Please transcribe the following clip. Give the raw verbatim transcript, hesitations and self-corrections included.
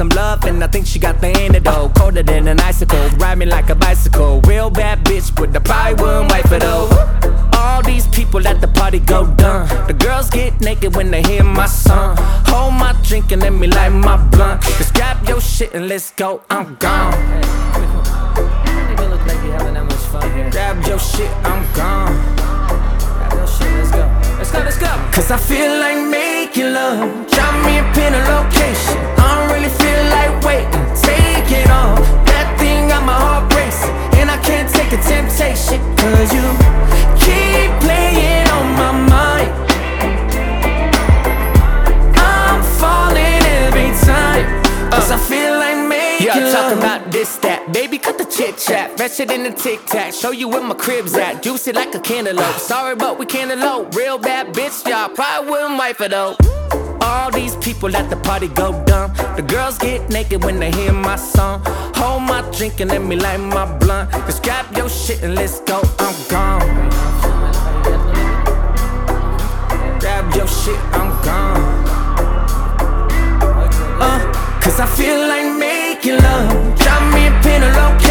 some love and I think she got the antidote. Colder than an icicle, ride me like a bicycle. Real bad bitch, but the probably wouldn't wipe it though. All these people at the party go dumb. The girls get naked when they hear my song. Hold my drink and let me light my blunt. Just grab your shit and let's go, I'm gone. Hey, look like you having that much fun here. Grab your shit, I'm gone. Grab your shit, let's go. Let's go, let's go. Cause I feel like making love. Drop me a pin, a location. I don't really feel like waiting. Take it off. That thing got my heart racing, and I can't take the temptation. Cause you keep playing on my mind. I'm falling every time. Cause I feel like making love. Yeah, talking about this, that. Baby, cut the chit chat. Fresh it in the tic tac. Show you where my crib's at. Juicy like a cantaloupe. Sorry, but we can't elope. Real bad bitch, y'all probably wouldn't wife it though. All these people at the party go dumb. The girls get naked when they hear my song. Hold my drink and let me light my blunt. Just grab your shit and let's go, I'm gone. Grab your shit, I'm gone. uh, Cause I feel like making love. Drop me a pin, a location.